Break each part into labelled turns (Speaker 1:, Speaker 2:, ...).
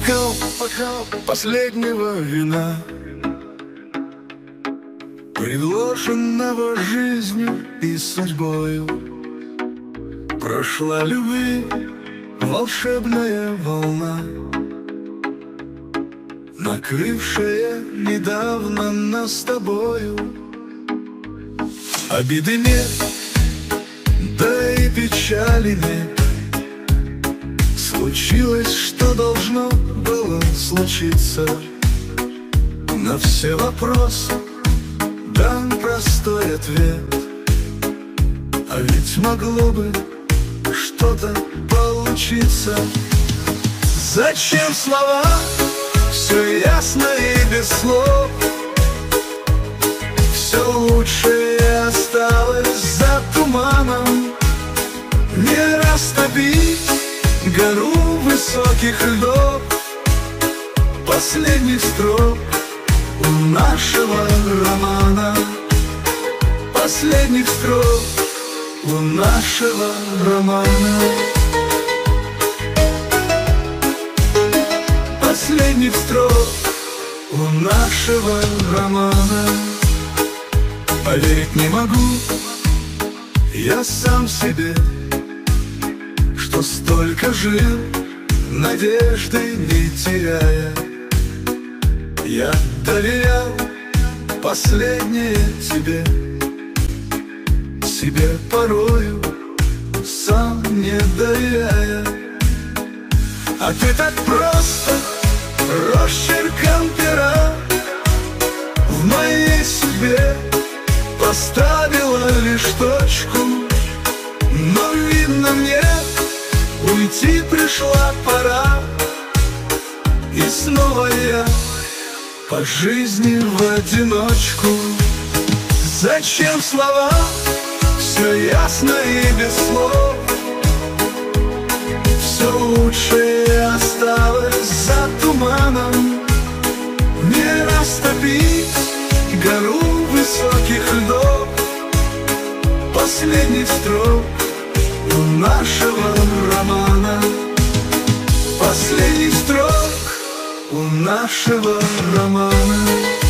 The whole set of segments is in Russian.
Speaker 1: бокал последнего вина, предложенного жизнью и судьбою. Прошла любви волшебная волна, накрывшая недавно нас с тобою. Обиды нет, да и печали нет. Случилось, что должно было случиться. На все вопросы дан простой ответ. А ведь могло бы что-то получиться. Зачем слова? Все ясно и без слов. Все лучшее осталось за туманом. Не растопить гору высоких льдов. Последних строк у нашего романа. Последних строк у нашего романа. Последних строк у нашего романа. Поверить не могу я сам себе, что столько жил, надежды не теряя. Я доверял последнее тебе, себе порою сам не доверяя. А ты так просто росчерком пера в моей судьбе поставила лишь точку. Но видно мне, уйти пришла пора. И снова я по жизни в одиночку. Зачем слова? Все ясно и без слов. Все лучшее осталось за туманом. Не растопить гору высоких льдов. Последних строк у нашего романа. Последних строк у нашего романа.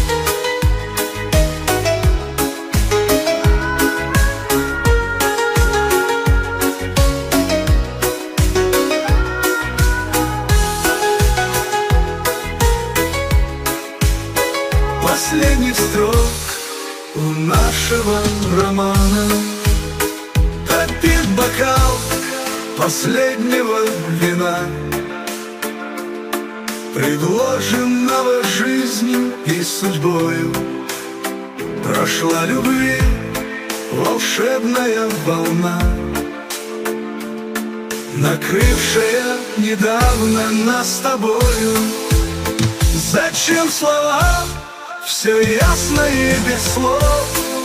Speaker 1: Последних строк у нашего романа. Топит бокал последнего вина, предложенного жизнью и судьбою. Прошла любви волшебная волна, накрывшая недавно нас с тобою. Зачем слова? Все ясно и без слов.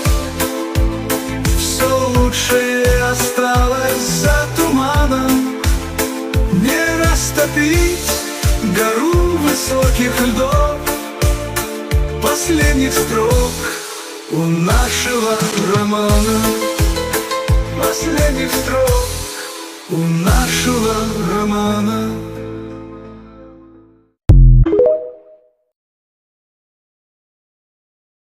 Speaker 1: Все лучшее осталось за туманом. Не растопить гору высоких льдов. Последних строк у нашего романа. Последних строк у нашего романа.